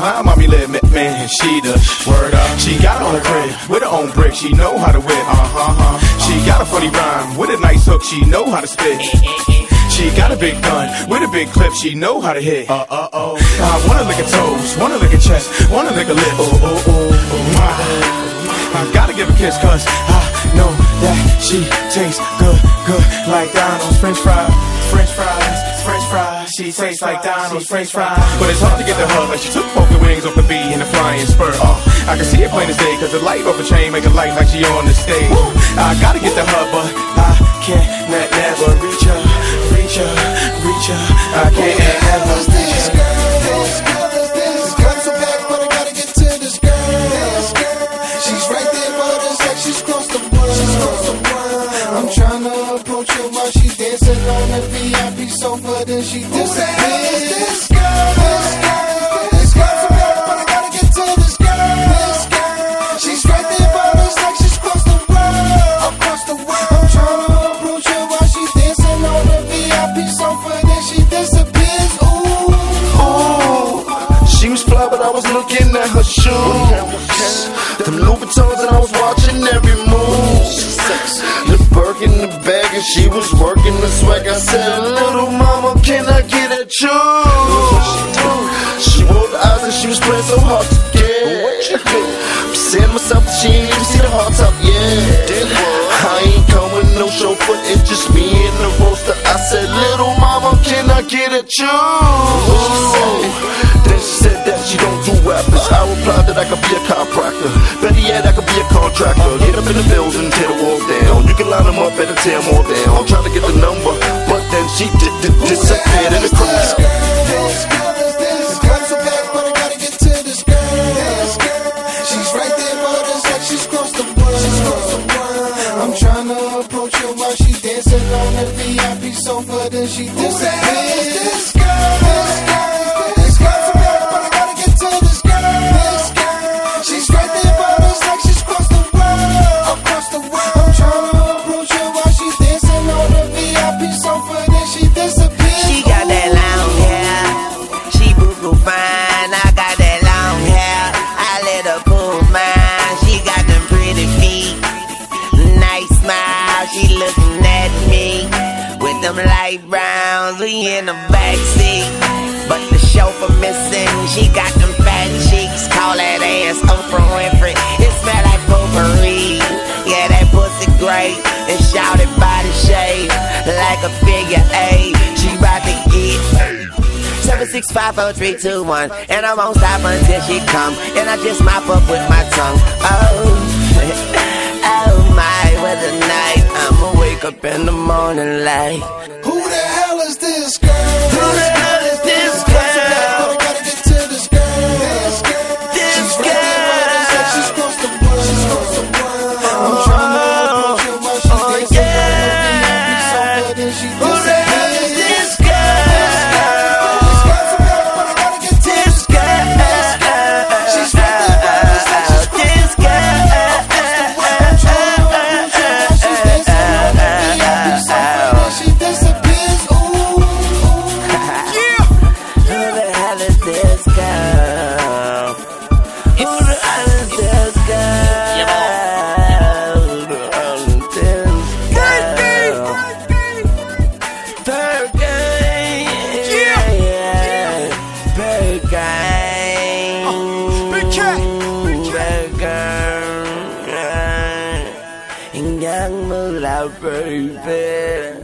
how mommy live, man, she the word up. She got on her crib with her own brick, she know how to whip, She got a funny rhyme with a nice hook, she know how to spit. She got a big gun with a big clip, she know how to hit. I wanna lick her toes, wanna lick her chest, wanna lick her lip. I gotta give a kiss, cause I know that she tastes good, good like Donald's French fries. French fries, French fries. She tastes like Donald's French fries. But it's hard to get the hug, like she took both the wings off the bee in the flying spur. I can see it plain as day, cause the light off her chain make a light like she on the stage. I gotta get the hug, but I can't never reach her, reach her, reach her. I can't ever reach her. I'm tryna approach her while she dancing on the VIP sofa, then she disappears. This girl, so bad, but I gotta get to this girl. She's right there, but it's like she's across the world. I'm tryna approach her while she dancing on the VIP sofa, then she disappears. Ooh, she was fly, but I was looking at her shoes. Them Louboutins, and I was watching every move. The Birk in the bag, and she was working the swag. I said, little mama, can I get at you? She rolled the eyes and she was playing so hard to get. I'm saying to myself that she ain't even see the hard top yet. I ain't coming no chauffeur, it's just me and the roaster. I said, little mama, can I get at you? Then she said that she don't do rappers. I replied that I could be a chiropractor. Better yet, I could be a contractor. Get up in the building, tear the walls down. You can line them up, better tear them all down. I'm trying to get the number, but then she disappeared in the crowd. This girl so bad, but I gotta get to this girl. She's right there, but it's like she's crossed the world. I'm tryna approach her while she dancing on the VIP sofa, then she disappears. This girl so bad, but I gotta get to this girl. She's right there, but it's like she's crossed the world. I'm tryna approach her while she dancing on the VIP sofa, then she disappears. She got that long hair, she boo-boo fine. I got that long hair, I let her pull mine. She got them pretty feet, nice smile. She looking at me with them light browns. We in the backseat, but the chauffeur missing. She got them fat cheeks, call that ass Oprah Winfrey. It smell like potpourri, yeah, that pussy great. And shouted body shape like a figure 8. She bout to eat 7, 6, 5, 4, 3, 2, 1. And I won't stop until she come. And I just mop up with my tongue. Oh my, what a night. I'ma wake up in the morning light. Who the hell is this girl? Who the hell is this girl? I gotta get to this girl. She's right there, but it's like she's crossed the world. I'm tryna approach her while she's dancing on the VIP sofa, then she disappears. This girl, so bad, but I gotta get to this girl. She's right there, but it's like she's crossed the world. I'm tryna approach her while she's dancing on the VIP sofa, then she disappears. Ooh. who the hell is this girl? Who the hell is this girl? Who the hell is this girl? Bird gang, yeah, Bird gang, Bird gang, young moolah baby.